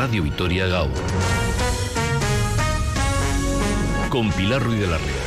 Radio Vitoria Gaur. Con Pilar Ruiz de la Riva.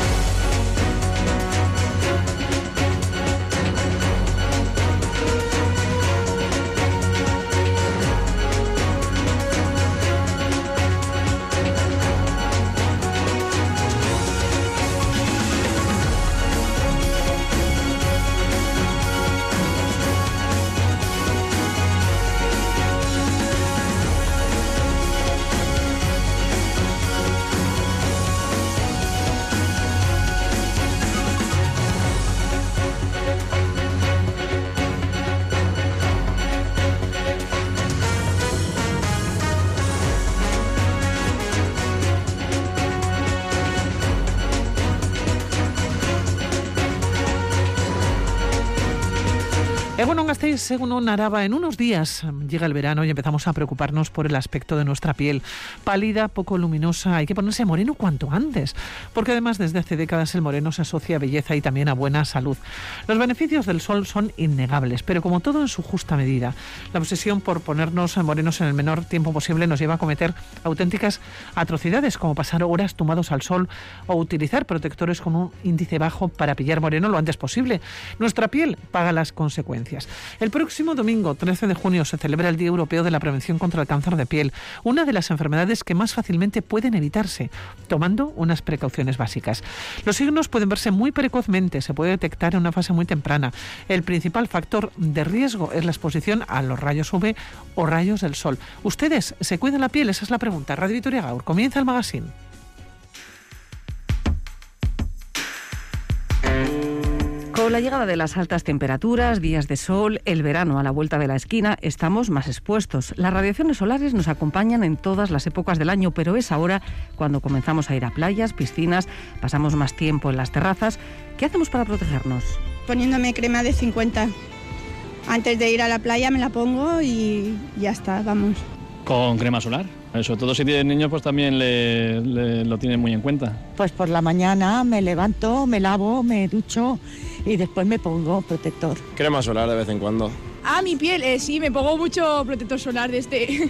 Bueno, Gasteiz, según un Araba, en unos días llega el verano y empezamos a preocuparnos por el aspecto de nuestra piel. Pálida, poco luminosa, hay que ponerse moreno cuanto antes, porque además desde hace décadas el moreno se asocia a belleza y también a buena salud. Los beneficios del sol son innegables, pero como todo en su justa medida. La obsesión por ponernos morenos en el menor tiempo posible nos lleva a cometer auténticas atrocidades, como pasar horas tumbados al sol o utilizar protectores con un índice bajo para pillar moreno lo antes posible. Nuestra piel paga las consecuencias. El próximo domingo, 13 de junio, se celebra el Día Europeo de la Prevención contra el Cáncer de Piel, una de las enfermedades que más fácilmente pueden evitarse, tomando unas precauciones básicas. Los signos pueden verse muy precozmente, se puede detectar en una fase muy temprana. El principal factor de riesgo es la exposición a los rayos UV o rayos del sol. ¿Ustedes se cuidan la piel? Esa es la pregunta. Radio Vitoria Gaur, comienza el magazine. Con la llegada de las altas temperaturas, días de sol, el verano a la vuelta de la esquina, estamos más expuestos. Las radiaciones solares nos acompañan en todas las épocas del año, pero es ahora cuando comenzamos a ir a playas, piscinas, pasamos más tiempo en las terrazas. ¿Qué hacemos para protegernos? Poniéndome crema de 50. Antes de ir a la playa me la pongo y ya está, vamos. Con crema solar. Sobre todo si tienen niños, pues también lo tienen muy en cuenta. Pues por la mañana me levanto, me lavo, me ducho y después me pongo protector. Crema solar de vez en cuando. Ah, mi piel, sí, me pongo mucho protector solar de este.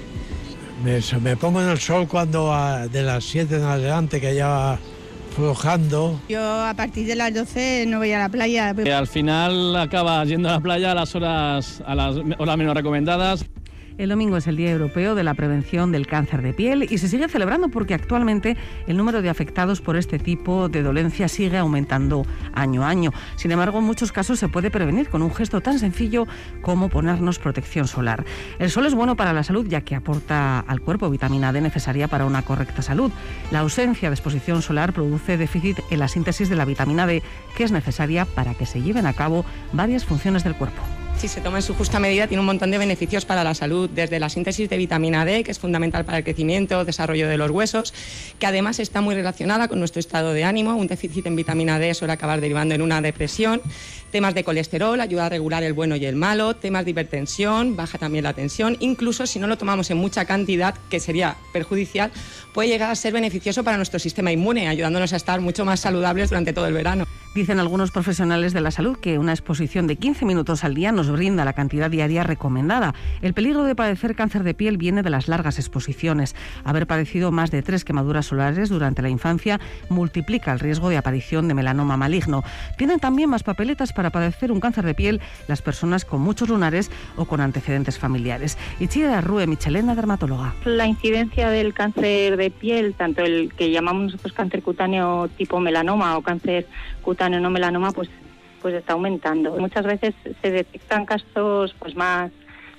Me pongo en el sol cuando de las 7 en adelante, que ya va flojando. Yo a partir de las 12 no voy a la playa. Al final acabas yendo a la playa a las horas menos recomendadas. El domingo es el Día Europeo de la Prevención del Cáncer de Piel y se sigue celebrando porque actualmente el número de afectados por este tipo de dolencia sigue aumentando año a año. Sin embargo, en muchos casos se puede prevenir con un gesto tan sencillo como ponernos protección solar. El sol es bueno para la salud ya que aporta al cuerpo vitamina D necesaria para una correcta salud. La ausencia de exposición solar produce déficit en la síntesis de la vitamina D, que es necesaria para que se lleven a cabo varias funciones del cuerpo. Si se toma en su justa medida, tiene un montón de beneficios para la salud, desde la síntesis de vitamina D, que es fundamental para el crecimiento, desarrollo de los huesos, que además está muy relacionada con nuestro estado de ánimo. Un déficit en vitamina D suele acabar derivando en una depresión. Temas de colesterol, ayuda a regular el bueno y el malo. Temas de hipertensión, baja también la tensión. Incluso si no lo tomamos en mucha cantidad, que sería perjudicial, puede llegar a ser beneficioso para nuestro sistema inmune, ayudándonos a estar mucho más saludables durante todo el verano. Dicen algunos profesionales de la salud que una exposición de 15 minutos al día nos brinda la cantidad diaria recomendada. El peligro de padecer cáncer de piel viene de las largas exposiciones. Haber padecido más de 3 quemaduras solares durante la infancia multiplica el riesgo de aparición de melanoma maligno. Tienen también más papeletas para padecer un cáncer de piel las personas con muchos lunares o con antecedentes familiares. Itziar Rue Michelena, dermatóloga. La incidencia del cáncer de piel, tanto el que llamamos nosotros cáncer cutáneo tipo melanoma o cáncer cutáneo no melanoma, pues está aumentando. Muchas veces se detectan casos pues más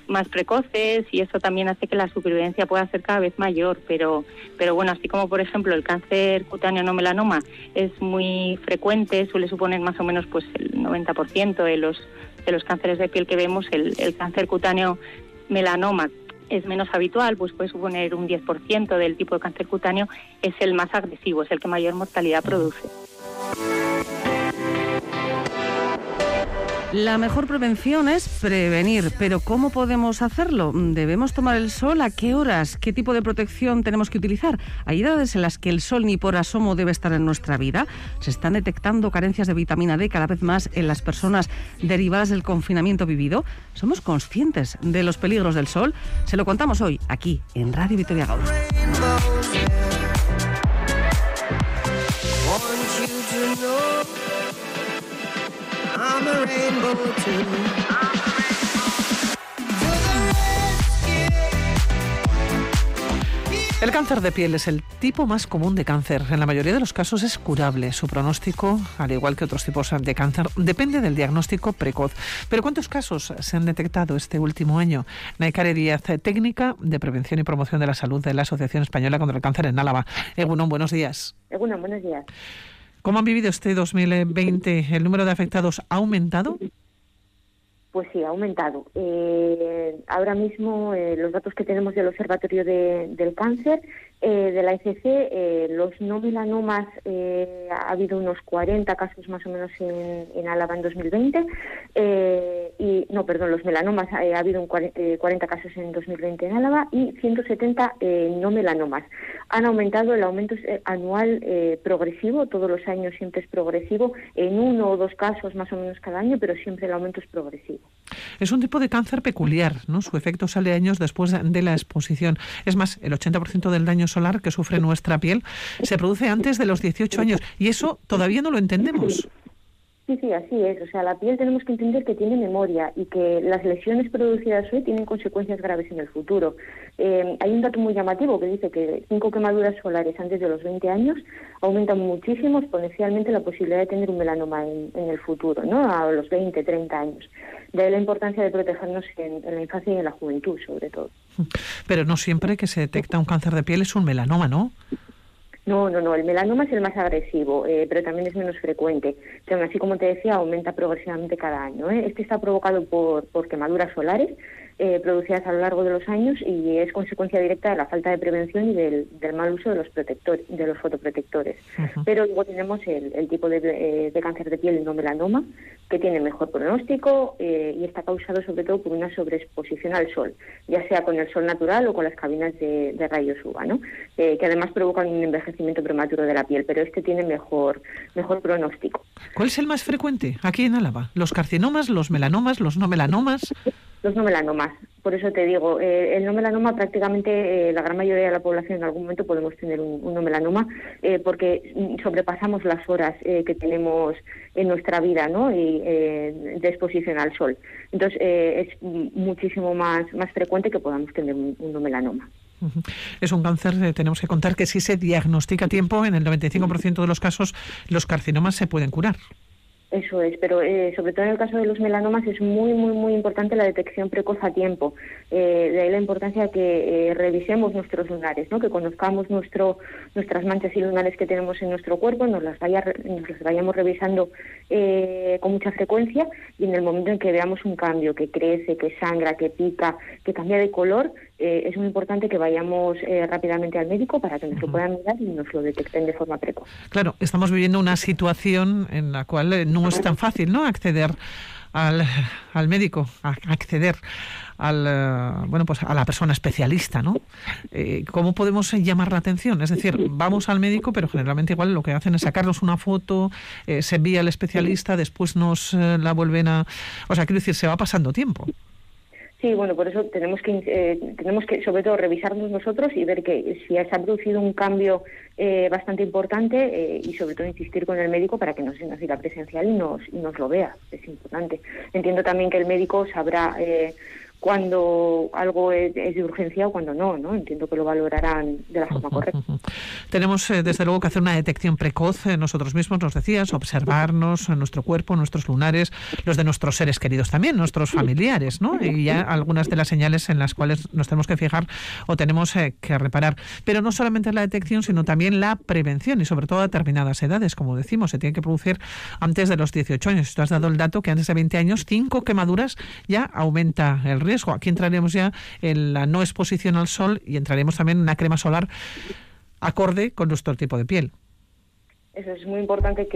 precoces y eso también hace que la supervivencia pueda ser cada vez mayor, pero bueno, así como por ejemplo el cáncer cutáneo no melanoma es muy frecuente, suele suponer más o menos pues el 90% de los cánceres de piel que vemos, el cáncer cutáneo melanoma es menos habitual, pues puede suponer un 10% del tipo de cáncer cutáneo, es el más agresivo, es el que mayor mortalidad produce. La mejor prevención es prevenir, pero ¿cómo podemos hacerlo? ¿Debemos tomar el sol? ¿A qué horas? ¿Qué tipo de protección tenemos que utilizar? ¿Hay edades en las que el sol ni por asomo debe estar en nuestra vida? ¿Se están detectando carencias de vitamina D cada vez más en las personas derivadas del confinamiento vivido? ¿Somos conscientes de los peligros del sol? Se lo contamos hoy, aquí, en Radio Vitoria-Gasteiz. El cáncer de piel es el tipo más común de cáncer. En la mayoría de los casos es curable. Su pronóstico, al igual que otros tipos de cáncer, depende del diagnóstico precoz. Pero ¿cuántos casos se han detectado este último año? Naikare Díaz, técnica de prevención y promoción de la salud de la Asociación Española contra el Cáncer en Álava. Egunon, buenos días. Egunon, buenos días. ¿Cómo han vivido este 2020? ¿El número de afectados ha aumentado? Pues sí, ha aumentado. Ahora mismo los datos que tenemos del Observatorio del Cáncer, de la ECC, los no melanomas, ha habido unos 40 casos más o menos en Álava en 2020. Los melanomas, ha habido 40 casos en 2020 en Álava y 170 no melanomas. Han aumentado, el aumento es anual progresivo, todos los años siempre es progresivo, en 1 o 2 casos más o menos cada año, pero siempre el aumento es progresivo. Es un tipo de cáncer peculiar, ¿no? Su efecto sale años después de la exposición. Es más, el 80% del daño solar que sufre nuestra piel se produce antes de los 18 años y eso todavía no lo entendemos. Sí, así es. O sea, la piel tenemos que entender que tiene memoria y que las lesiones producidas hoy tienen consecuencias graves en el futuro. Hay un dato muy llamativo que dice que 5 quemaduras solares antes de los 20 años aumentan muchísimo, exponencialmente, la posibilidad de tener un melanoma en el futuro, ¿no? A los 20, 30 años. De ahí la importancia de protegernos en la infancia y en la juventud, sobre todo. Pero no siempre que se detecta un cáncer de piel es un melanoma, ¿no? No, el melanoma es el más agresivo, pero también es menos frecuente. Pero así, como te decía, aumenta progresivamente cada año. Este está provocado por quemaduras solares producidas a lo largo de los años y es consecuencia directa de la falta de prevención y del mal uso de los fotoprotectores. Uh-huh. Pero luego tenemos el tipo de cáncer de piel no melanoma, que tiene mejor pronóstico y está causado sobre todo por una sobreexposición al sol, ya sea con el sol natural o con las cabinas de rayos UVA, ¿no? Que además provocan un envejecimiento prematuro de la piel, pero este tiene mejor pronóstico. ¿Cuál es el más frecuente aquí en Álava? ¿Los carcinomas, los melanomas, los no melanomas? Los no melanomas. Por eso te digo, el no melanoma prácticamente la gran mayoría de la población en algún momento podemos tener un no melanoma porque sobrepasamos las horas que tenemos en nuestra vida, ¿no? Y de exposición al sol. Entonces es muchísimo más frecuente que podamos tener un no melanoma. Es un cáncer, tenemos que contar que si se diagnostica a tiempo, en el 95% de los casos los carcinomas se pueden curar. Eso es, pero sobre todo en el caso de los melanomas es muy importante la detección precoz a tiempo. De ahí la importancia de que revisemos nuestros lunares, ¿no? Que conozcamos nuestras manchas y lunares que tenemos en nuestro cuerpo, nos las vayamos revisando con mucha frecuencia y en el momento en que veamos un cambio, que crece, que sangra, que pica, que cambia de color, es muy importante que vayamos rápidamente al médico para que nos lo puedan mirar y nos lo detecten de forma precoz. Claro, estamos viviendo una situación en la cual no es tan fácil, ¿no? Acceder al médico, acceder a la persona especialista, ¿no? ¿Cómo podemos llamar la atención? Es decir, vamos al médico, pero generalmente igual lo que hacen es sacarnos una foto, se envía al especialista, después nos la vuelven a... O sea, quiero decir, se va pasando tiempo. Sí, bueno, por eso tenemos que sobre todo revisarnos nosotros y ver que si se ha producido un cambio bastante importante y sobre todo insistir con el médico para que nos haga cita presencial y nos lo vea. Es importante. Entiendo también que el médico sabrá cuando algo es de urgencia o cuando no, ¿no? Entiendo que lo valorarán de la forma correcta. Tenemos, desde luego, que hacer una detección precoz nosotros mismos, nos decías, observarnos nuestro cuerpo, nuestros lunares, los de nuestros seres queridos también, nuestros familiares, ¿no? Y ya algunas de las señales en las cuales nos tenemos que fijar o tenemos que reparar. Pero no solamente la detección, sino también la prevención y sobre todo a determinadas edades, como decimos, se tiene que producir antes de los 18 años. Tú has dado el dato que antes de 20 años, 5 quemaduras ya aumenta el riesgo. Aquí entraremos ya en la no exposición al sol y entraremos también en una crema solar acorde con nuestro tipo de piel. Eso es muy importante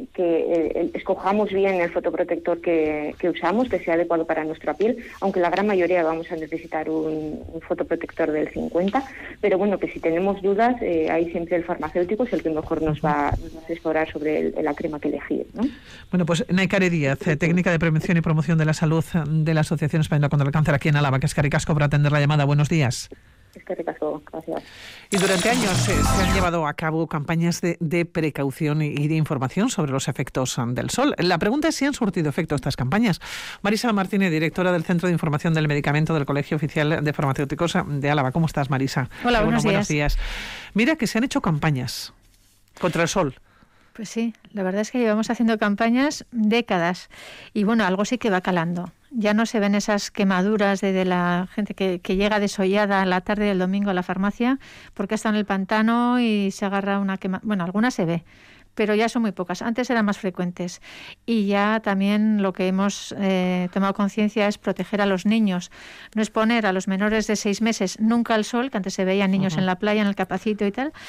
que escojamos bien el fotoprotector que usamos, que sea adecuado para nuestra piel, aunque la gran mayoría vamos a necesitar un fotoprotector del 50, pero bueno, que si tenemos dudas, ahí siempre el farmacéutico es el que mejor nos va a asesorar sobre la crema que elegir, ¿no? Bueno, pues Naikare Díaz, técnica de prevención y promoción de la salud de la Asociación Española contra el Cáncer aquí en Álava, que es Caricasco, por atender la llamada. Buenos días. Es que ricasco, gracias. Y durante años se han llevado a cabo campañas de precaución y de información sobre los efectos del sol. La pregunta es si han surtido efecto estas campañas. Marisa Martínez, directora del Centro de Información del Medicamento del Colegio Oficial de Farmacéuticos de Álava. ¿Cómo estás, Marisa? Hola, buenos días. Mira que se han hecho campañas contra el sol. Pues sí, la verdad es que llevamos haciendo campañas décadas y bueno, algo sí que va calando. Ya no se ven esas quemaduras de la gente que llega desollada a la tarde del domingo a la farmacia porque está en el pantano y se agarra una quemadura. Bueno, algunas se ve, pero ya son muy pocas. Antes eran más frecuentes. Y ya también lo que hemos tomado conciencia es proteger a los niños. No exponer a los menores de 6 meses nunca al sol, que antes se veían niños en la playa, en el Capacito y tal.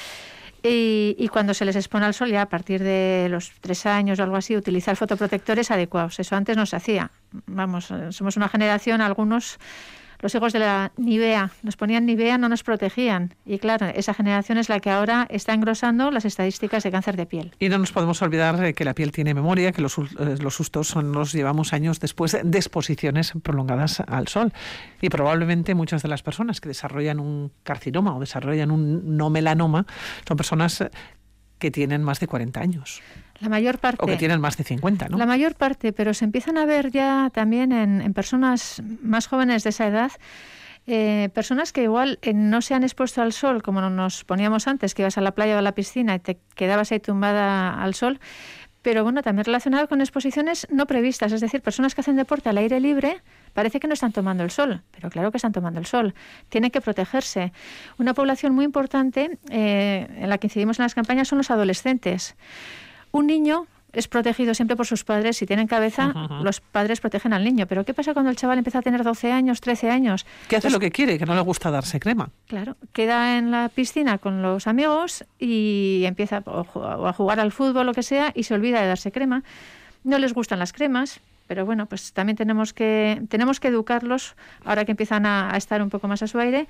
Y cuando se les expone al sol, ya a partir de los 3 años o algo así, utilizar fotoprotectores adecuados. Eso antes no se hacía. Vamos, somos una generación, algunos, los hijos de la Nivea, nos ponían Nivea, no nos protegían. Y claro, esa generación es la que ahora está engrosando las estadísticas de cáncer de piel. Y no nos podemos olvidar que la piel tiene memoria, que los sustos los llevamos años después de exposiciones prolongadas al sol. Y probablemente muchas de las personas que desarrollan un carcinoma o desarrollan un no melanoma son personas que tienen más de 40 años. La mayor parte. O que tienen más de 50, ¿no? La mayor parte, pero se empiezan a ver ya también en personas más jóvenes de esa edad, personas que igual no se han expuesto al sol, como nos poníamos antes, que ibas a la playa o a la piscina y te quedabas ahí tumbada al sol, pero bueno, también relacionado con exposiciones no previstas, es decir, personas que hacen deporte al aire libre, parece que no están tomando el sol, pero claro que están tomando el sol. Tienen que protegerse. Una población muy importante en la que incidimos en las campañas son los adolescentes. Un niño es protegido siempre por sus padres. Si tienen cabeza, los padres protegen al niño. Pero ¿qué pasa cuando el chaval empieza a tener 12 años, 13 años? Que hace lo que quiere, que no le gusta darse crema. Claro, queda en la piscina con los amigos y empieza a jugar al fútbol, lo que sea, y se olvida de darse crema. No les gustan las cremas, pero bueno, pues también tenemos que educarlos, ahora que empiezan a estar un poco más a su aire,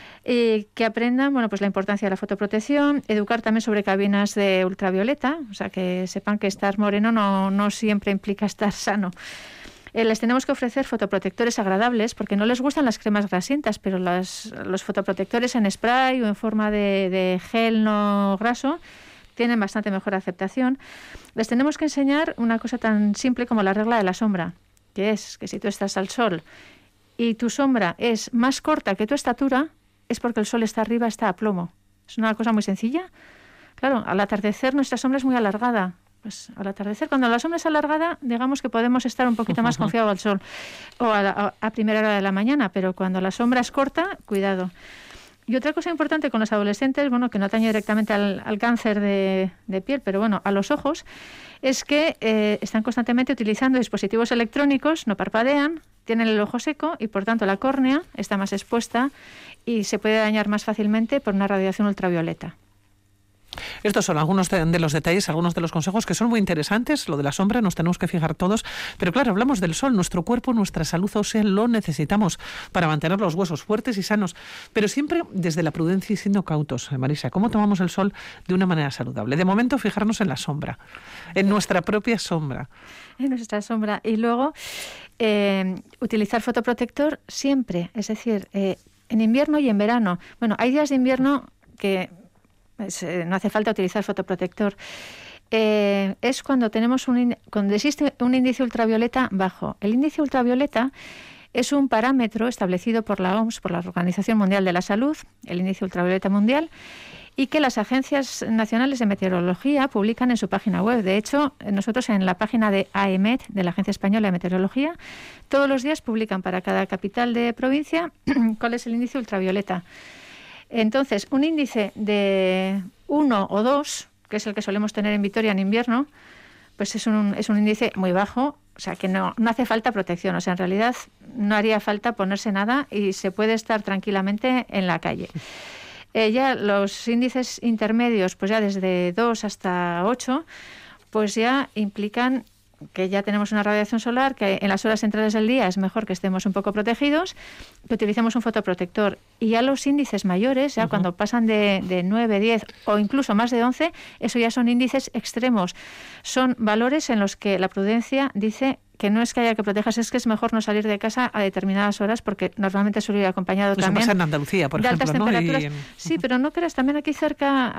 que aprendan, bueno, pues la importancia de la fotoprotección, educar también sobre cabinas de ultravioleta, o sea, que sepan que estar moreno no siempre implica estar sano. Les tenemos que ofrecer fotoprotectores agradables, porque no les gustan las cremas grasientas, pero los fotoprotectores en spray o en forma de gel no graso tienen bastante mejor aceptación. Les tenemos que enseñar una cosa tan simple como la regla de la sombra, que es que si tú estás al sol y tu sombra es más corta que tu estatura, es porque el sol está arriba, está a plomo. Es una cosa muy sencilla. Claro, al atardecer nuestra sombra es muy alargada. Pues al atardecer, cuando la sombra es alargada, digamos que podemos estar un poquito más confiados al sol o a primera hora de la mañana, pero cuando la sombra es corta, cuidado. Y otra cosa importante con los adolescentes, bueno, que no atañe directamente al cáncer de piel, pero bueno, a los ojos, es que están constantemente utilizando dispositivos electrónicos, no parpadean, tienen el ojo seco y por tanto la córnea está más expuesta y se puede dañar más fácilmente por una radiación ultravioleta. Estos son algunos de los detalles, algunos de los consejos que son muy interesantes. Lo de la sombra nos tenemos que fijar todos. Pero claro, hablamos del sol. Nuestro cuerpo, nuestra salud ósea lo necesitamos para mantener los huesos fuertes y sanos. Pero siempre desde la prudencia y siendo cautos. Marisa, ¿cómo tomamos el sol de una manera saludable? De momento, fijarnos en la sombra, en nuestra propia sombra. En nuestra sombra. Y luego, utilizar fotoprotector siempre. Es decir, en invierno y en verano. Bueno, hay días de invierno que no hace falta utilizar fotoprotector. Es cuando cuando existe un índice ultravioleta bajo. El índice ultravioleta es un parámetro establecido por la OMS, por la Organización Mundial de la Salud, el índice ultravioleta mundial, y que las agencias nacionales de meteorología publican en su página web. De hecho, nosotros en la página de AEMET, de la Agencia Española de Meteorología, todos los días publican para cada capital de provincia cuál es el índice ultravioleta. Entonces, un índice de 1 o 2, que es el que solemos tener en Vitoria en invierno, pues es un índice muy bajo, o sea que no hace falta protección. O sea, en realidad no haría falta ponerse nada y se puede estar tranquilamente en la calle. Ya los índices intermedios, pues ya desde 2 hasta 8, pues ya implican que ya tenemos una radiación solar, que en las horas centrales del día es mejor que estemos un poco protegidos, que utilicemos un fotoprotector. Y ya los índices mayores, ya cuando pasan de 9, 10 o incluso más de 11, eso ya son índices extremos. Son valores en los que la prudencia dice que no es que haya que protegerse, es que es mejor no salir de casa a determinadas horas, porque normalmente suele ir acompañado Eso también pasa en Andalucía, por de ejemplo, altas ¿no? temperaturas. Sí, pero no creas, también aquí cerca,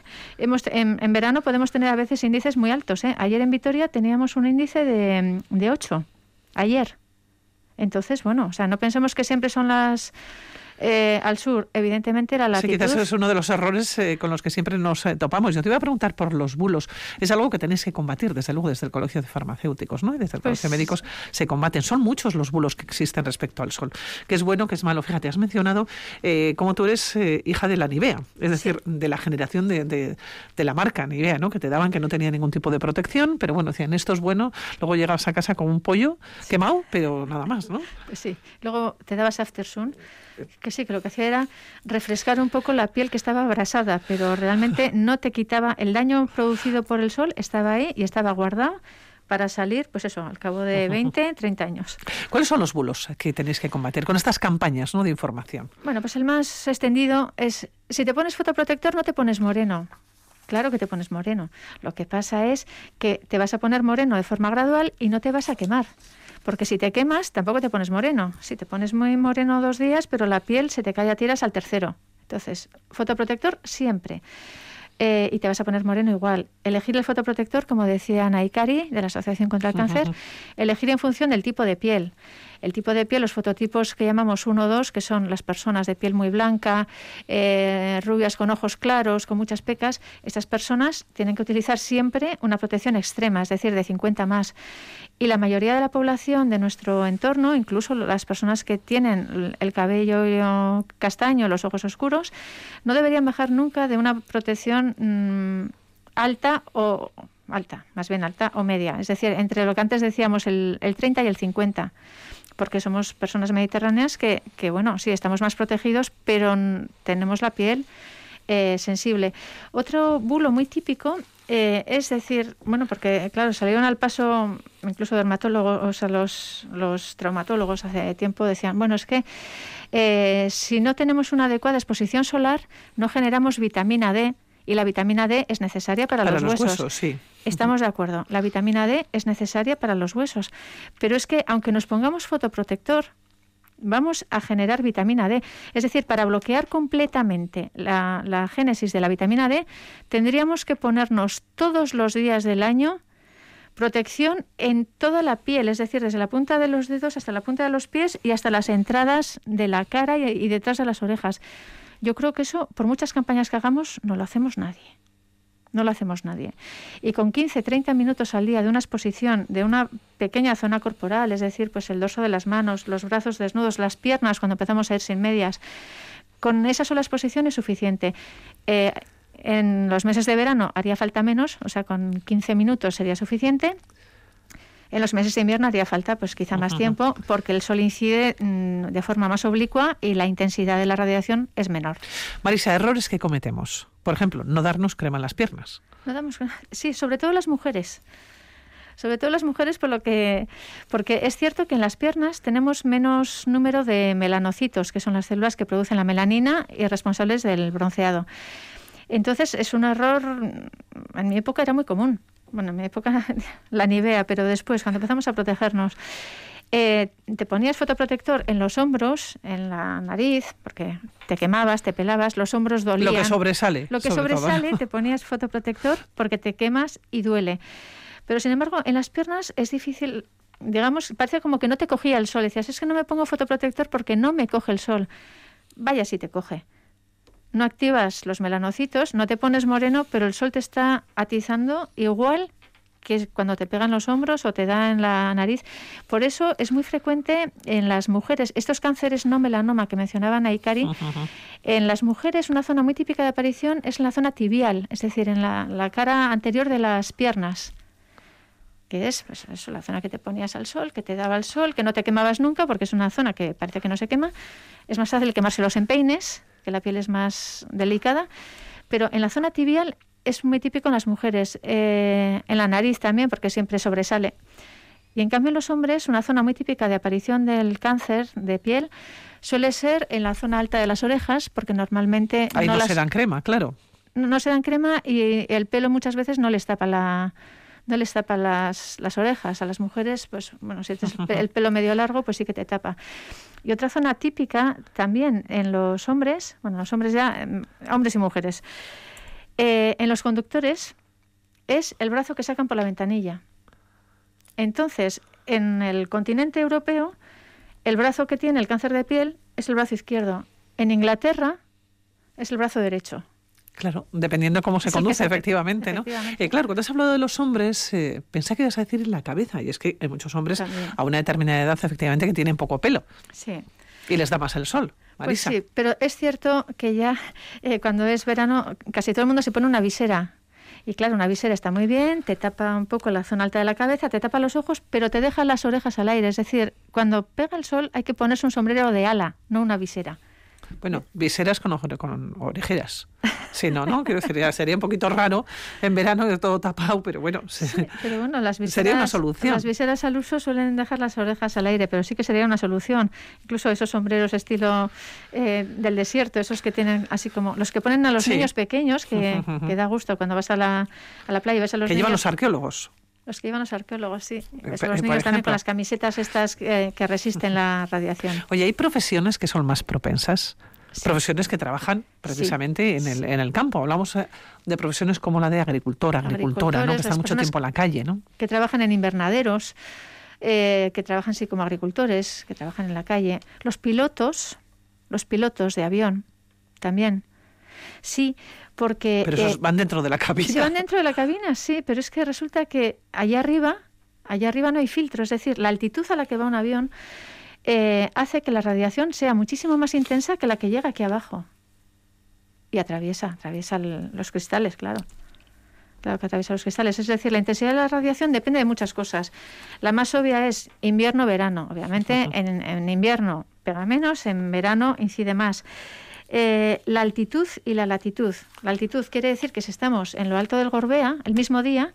en verano podemos tener a veces índices muy altos. Ayer en Vitoria teníamos un índice de 8, ayer. Entonces, bueno, o sea, no pensemos que siempre son las... al sur, evidentemente, la latitud... Sí, quizás es uno de los errores con los que siempre nos topamos. Yo te iba a preguntar por los bulos. Es algo que tenéis que combatir, desde luego, desde el Colegio de Farmacéuticos, ¿no? Y desde el Colegio de Médicos se combaten. Son muchos los bulos que existen respecto al sol. ¿Qué es bueno, qué es malo? Fíjate, has mencionado cómo tú eres hija de la Nivea, es decir, de la generación de la marca Nivea, ¿no? Que te daban, que no tenía ningún tipo de protección, pero bueno, decían, esto es bueno. Luego llegabas a casa con un pollo quemado, pero nada más, ¿no? Pues sí. Luego te dabas Aftersun, que sí, que lo que hacía era refrescar un poco la piel que estaba abrasada, pero realmente no te quitaba el daño producido por el sol, estaba ahí y estaba guardado para salir, pues eso, al cabo de 20, 30 años. ¿Cuáles son los bulos que tenéis que combatir con estas campañas, ¿no?, de información? Bueno, pues el más extendido es, si te pones fotoprotector no te pones moreno. Claro que te pones moreno. Lo que pasa es que te vas a poner moreno de forma gradual y no te vas a quemar. Porque si te quemas, tampoco te pones moreno. Si te pones muy moreno 2 días, pero la piel se te cae a tiras al tercero. Entonces, fotoprotector siempre. Y te vas a poner moreno igual. Elegir el fotoprotector, como decía Ana Ikari, de la Asociación contra el Cáncer, elegir en función del tipo de piel. El tipo de piel, los fototipos que llamamos 1 o 2, que son las personas de piel muy blanca, rubias con ojos claros, con muchas pecas, estas personas tienen que utilizar siempre una protección extrema, es decir, de 50 más. Y la mayoría de la población de nuestro entorno, incluso las personas que tienen el cabello castaño, los ojos oscuros, no deberían bajar nunca de una protección alta o media. Es decir, entre lo que antes decíamos, el 30 y el 50. Porque somos personas mediterráneas que bueno, sí, estamos más protegidos, pero tenemos la piel sensible. Otro bulo muy típico es decir, bueno, porque claro, salieron al paso incluso dermatólogos, o sea, los traumatólogos hace tiempo decían, bueno, es que si no tenemos una adecuada exposición solar, no generamos vitamina D, y la vitamina D es necesaria para los huesos. Sí. Estamos de acuerdo, la vitamina D es necesaria para los huesos, pero es que aunque nos pongamos fotoprotector, vamos a generar vitamina D. Es decir, para bloquear completamente la génesis de la vitamina D, tendríamos que ponernos todos los días del año protección en toda la piel, es decir, desde la punta de los dedos hasta la punta de los pies y hasta las entradas de la cara y detrás de las orejas. Yo creo que eso, por muchas campañas que hagamos, no lo hacemos nadie. No lo hacemos nadie. Y con 15, 30 minutos al día de una exposición de una pequeña zona corporal, es decir, pues el dorso de las manos, los brazos desnudos, las piernas cuando empezamos a ir sin medias, con esa sola exposición es suficiente. En los meses de verano haría falta menos, o sea, con 15 minutos sería suficiente. En los meses de invierno haría falta pues quizá más tiempo, porque el sol incide de forma más oblicua y la intensidad de la radiación es menor. Marisa, errores que cometemos. Por ejemplo, no darnos crema en las piernas. Sí, sobre todo las mujeres. Sobre todo las mujeres, porque es cierto que en las piernas tenemos menos número de melanocitos, que son las células que producen la melanina y responsables del bronceado. Entonces es un error, en mi época era muy común. Bueno, en mi época la Nivea, pero después, cuando empezamos a protegernos, te ponías fotoprotector en los hombros, en la nariz, porque te quemabas, te pelabas, los hombros dolían. Lo que sobresale. Lo que sobresale, te ponías fotoprotector porque te quemas y duele. Pero, sin embargo, en las piernas es difícil, digamos, parece como que no te cogía el sol. Decías, es que no me pongo fotoprotector porque no me coge el sol. Vaya si te coge. No activas los melanocitos, no te pones moreno, pero el sol te está atizando igual que cuando te pegan los hombros o te da en la nariz. Por eso es muy frecuente en las mujeres, estos cánceres no melanoma que mencionaba Ana Ikari, en las mujeres una zona muy típica de aparición es en la zona tibial, es decir, en la cara anterior de las piernas, que es pues eso, la zona que te ponías al sol, que te daba el sol, que no te quemabas nunca porque es una zona que parece que no se quema. Es más fácil quemarse los empeines que la piel es más delicada, pero en la zona tibial es muy típico en las mujeres, en la nariz también, porque siempre sobresale. Y en cambio en los hombres, una zona muy típica de aparición del cáncer de piel suele ser en la zona alta de las orejas, porque normalmente... Ahí no se dan crema, claro. No se dan crema y el pelo muchas veces no les tapa las orejas. A las mujeres, pues bueno, si tienes el pelo medio largo, pues sí que te tapa. Y otra zona típica también en los hombres, bueno, los hombres ya, hombres y mujeres, en los conductores es el brazo que sacan por la ventanilla. Entonces, en el continente europeo, el brazo que tiene el cáncer de piel es el brazo izquierdo. En Inglaterra es el brazo derecho. Claro, dependiendo cómo se conduce, efectivamente, ¿no? Claro, cuando has hablado de los hombres, pensé que ibas a decir en la cabeza, y es que hay muchos hombres también, a una determinada edad, efectivamente, que tienen poco pelo. Sí. Y les da más el sol, Marisa. Pues sí, pero es cierto que ya cuando es verano, casi todo el mundo se pone una visera. Y claro, una visera está muy bien, te tapa un poco la zona alta de la cabeza, te tapa los ojos, pero te deja las orejas al aire. Es decir, cuando pega el sol hay que ponerse un sombrero de ala, no una visera. Bueno, viseras con orejeras. Si no, ¿no? Quiero decir, ya sería un poquito raro en verano de todo tapado, pero bueno, sí, pero bueno, las viseras, sería una solución. Las viseras al uso suelen dejar las orejas al aire, pero sí que sería una solución. Incluso esos sombreros estilo del desierto, esos que tienen así como los que ponen a los niños pequeños, que da gusto cuando vas a la playa y ves a los que niños. llevan los arqueólogos. Los que llevan los arqueólogos, sí. Los niños también con las camisetas estas que resisten la radiación. Oye, ¿hay profesiones que son más propensas? Sí. Profesiones que trabajan precisamente en el campo. Hablamos de profesiones como la de agricultora, ¿no? Que están mucho tiempo en la calle, ¿no? Que trabajan en invernaderos, que trabajan sí como agricultores, que trabajan en la calle. Los pilotos de avión también. Sí, porque... Pero esos van dentro de la cabina. Sí, van dentro de la cabina, sí, pero es que resulta que allá arriba no hay filtro, es decir, la altitud a la que va un avión hace que la radiación sea muchísimo más intensa que la que llega aquí abajo. Y atraviesa los cristales, claro. Claro que atraviesa los cristales. Es decir, la intensidad de la radiación depende de muchas cosas. La más obvia es invierno-verano. Obviamente, en invierno pega menos, en verano incide más. La altitud y la latitud. La altitud quiere decir que si estamos en lo alto del Gorbea, el mismo día,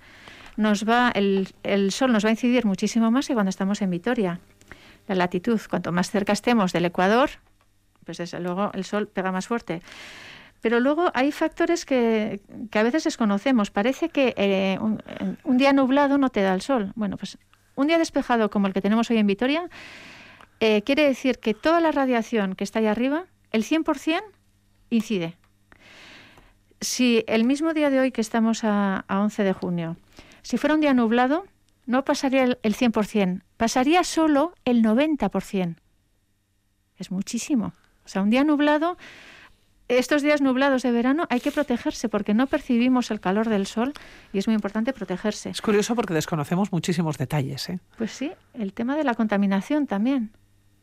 el sol nos va a incidir muchísimo más que cuando estamos en Vitoria. La latitud, cuanto más cerca estemos del ecuador, pues desde luego el sol pega más fuerte. Pero luego hay factores que a veces desconocemos. Parece que un día nublado no te da el sol. Bueno, pues un día despejado como el que tenemos hoy en Vitoria, quiere decir que toda la radiación que está ahí arriba, el 100% incide. Si el mismo día de hoy que estamos a 11 de junio, si fuera un día nublado, no pasaría el 100%, pasaría solo el 90%. Es muchísimo. O sea, un día nublado, estos días nublados de verano hay que protegerse porque no percibimos el calor del sol y es muy importante protegerse. Es curioso porque desconocemos muchísimos detalles, ¿eh? Pues sí, el tema de la contaminación también.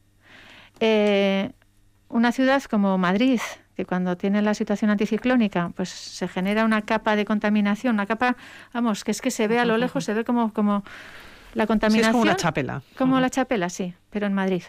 Una ciudad como Madrid, que cuando tiene la situación anticiclónica, pues se genera una capa de contaminación, una capa, vamos, que es que se ve a lo lejos, se ve como la contaminación. Sí, es como la chapela. Como la chapela, sí, pero en Madrid.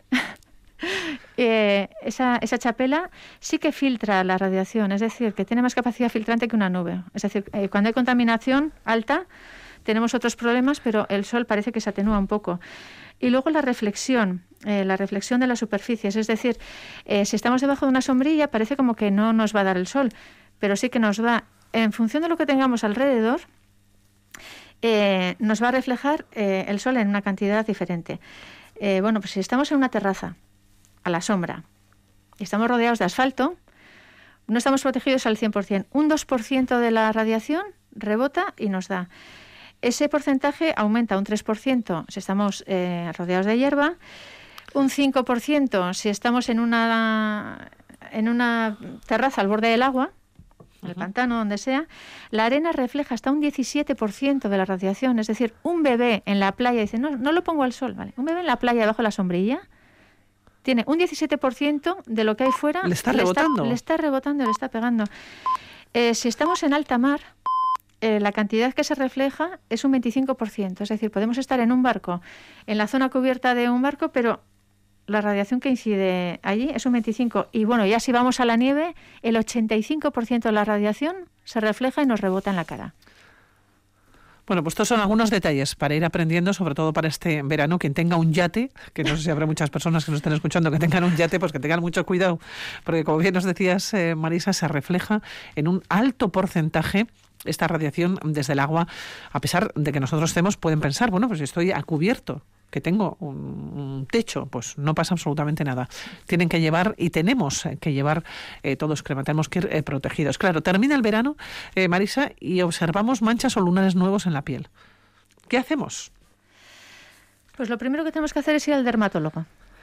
Esa chapela sí que filtra la radiación, es decir, que tiene más capacidad filtrante que una nube. Es decir, cuando hay contaminación alta, tenemos otros problemas, pero el sol parece que se atenúa un poco. Y luego la reflexión de las superficies, es decir, si estamos debajo de una sombrilla parece como que no nos va a dar el sol, pero sí que nos va, en función de lo que tengamos alrededor, nos va a reflejar el sol en una cantidad diferente. Bueno, pues si estamos en una terraza, a la sombra, y estamos rodeados de asfalto, no estamos protegidos al 100%. Un 2% de la radiación rebota y nos da. Ese porcentaje aumenta un 3% si estamos rodeados de hierba, un 5% si estamos en una terraza al borde del agua, en el pantano, donde sea. La arena refleja hasta un 17% de la radiación, es decir, un bebé en la playa dice, no lo pongo al sol, ¿vale? Un bebé en la playa debajo de la sombrilla tiene un 17% de lo que hay fuera. Le está rebotando. Le está pegando. Si estamos en alta mar, la cantidad que se refleja es un 25%. Es decir, podemos estar en un barco, en la zona cubierta de un barco, pero la radiación que incide allí es un 25%. Y bueno, ya si vamos a la nieve, el 85% de la radiación se refleja y nos rebota en la cara. Bueno, pues estos son algunos detalles para ir aprendiendo, sobre todo para este verano. Quien tenga un yate, que no sé si habrá muchas personas que nos estén escuchando que tengan un yate, pues que tengan mucho cuidado, porque como bien nos decías, Marisa, se refleja en un alto porcentaje esta radiación desde el agua. A pesar de que nosotros estemos, pueden pensar, bueno, pues estoy a cubierto, que tengo un techo, pues no pasa absolutamente nada. Tienen que llevar, y tenemos que llevar todos crema, tenemos que ir protegidos. Claro, termina el verano, Marisa, y observamos manchas o lunares nuevos en la piel. ¿Qué hacemos? Pues lo primero que tenemos que hacer es ir al dermatólogo.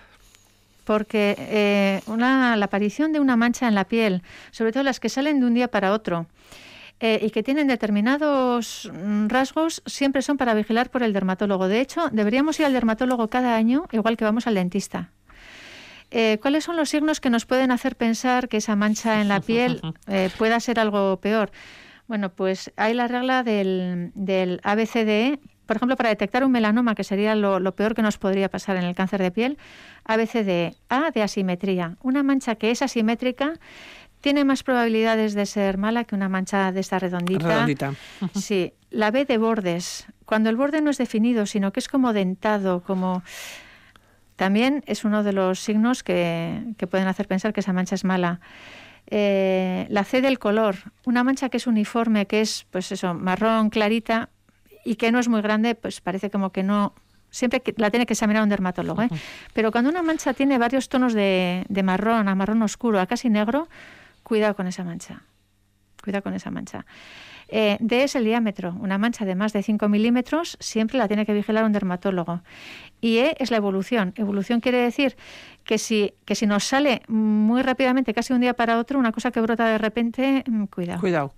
Porque la aparición de una mancha en la piel, sobre todo las que salen de un día para otro, y que tienen determinados rasgos, siempre son para vigilar por el dermatólogo. De hecho, deberíamos ir al dermatólogo cada año, igual que vamos al dentista. ¿Cuáles son los signos que nos pueden hacer pensar que esa mancha en la piel pueda ser algo peor? Bueno, pues hay la regla del ABCDE. Por ejemplo, para detectar un melanoma, que sería lo peor que nos podría pasar en el cáncer de piel, ABCDE. A, de asimetría. Una mancha que es asimétrica tiene más probabilidades de ser mala que una mancha de esta redondita. Sí. La B, de bordes. Cuando el borde no es definido, sino que es como dentado, también es uno de los signos que pueden hacer pensar que esa mancha es mala. La C, del color. Una mancha que es uniforme, que es, pues eso, marrón clarita y que no es muy grande, pues parece como que no. Siempre que la tiene que examinar un dermatólogo, ¿eh? Pero cuando una mancha tiene varios tonos de marrón, a marrón oscuro, a casi negro, cuidado con esa mancha. Cuidado con esa mancha. D es el diámetro. Una mancha de más de 5 milímetros siempre la tiene que vigilar un dermatólogo. Y E es la evolución. Evolución quiere decir que si nos sale muy rápidamente, casi un día para otro, una cosa que brota de repente, cuidado. Cuidado.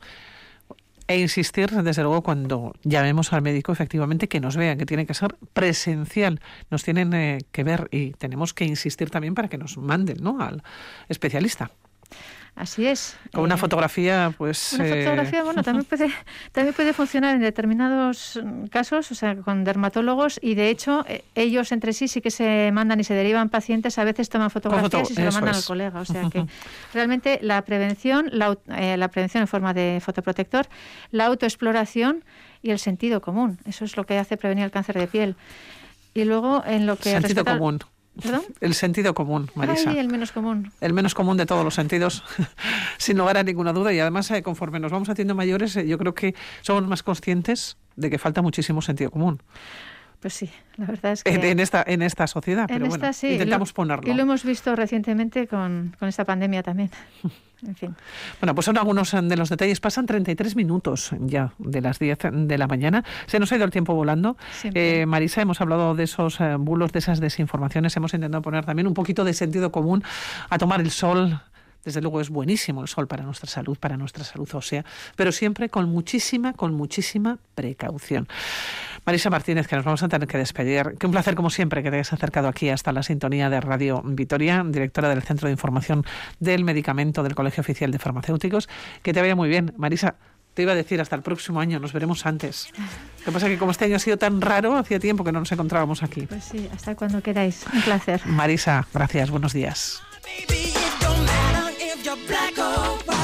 E insistir, desde luego, cuando llamemos al médico, efectivamente, que nos vean, que tiene que ser presencial. Nos tienen que ver y tenemos que insistir también para que nos manden, ¿no?, al especialista. Así es. Con una fotografía, pues... Una fotografía, bueno, también puede funcionar en determinados casos, o sea, con dermatólogos, y de hecho, ellos entre sí que se mandan y se derivan pacientes, a veces toman fotografías y se lo mandan al colega. O sea que realmente la prevención en forma de fotoprotector, la autoexploración y el sentido común. Eso es lo que hace prevenir el cáncer de piel. Y luego, en lo que sentido común. ¿Perdón? El sentido común, Marisa. Ay, el menos común. El menos común de todos los sentidos, sin lugar a ninguna duda. Y además, conforme nos vamos haciendo mayores, yo creo que somos más conscientes de que falta muchísimo sentido común. Pues sí, la verdad es que... En esta sociedad, pero bueno, sí, intentamos ponerlo. Y lo hemos visto recientemente con esta pandemia también. En fin. Bueno, pues son algunos de los detalles. Pasan 33 minutos ya de las 10 de la mañana. Se nos ha ido el tiempo volando. Marisa, hemos hablado de esos bulos, de esas desinformaciones. Hemos intentado poner también un poquito de sentido común, a tomar el sol. Desde luego es buenísimo el sol para nuestra salud ósea, pero siempre con muchísima precaución. Marisa Martínez, que nos vamos a tener que despedir. Qué un placer, como siempre, que te hayas acercado aquí hasta la sintonía de Radio Vitoria, directora del Centro de Información del Medicamento del Colegio Oficial de Farmacéuticos. Que te vaya muy bien, Marisa. Te iba a decir hasta el próximo año, nos veremos antes. Lo que pasa es que como este año ha sido tan raro, hacía tiempo que no nos encontrábamos aquí. Pues sí, hasta cuando queráis. Un placer. Marisa, gracias, buenos días. Baby, it don't matter if you're black or white.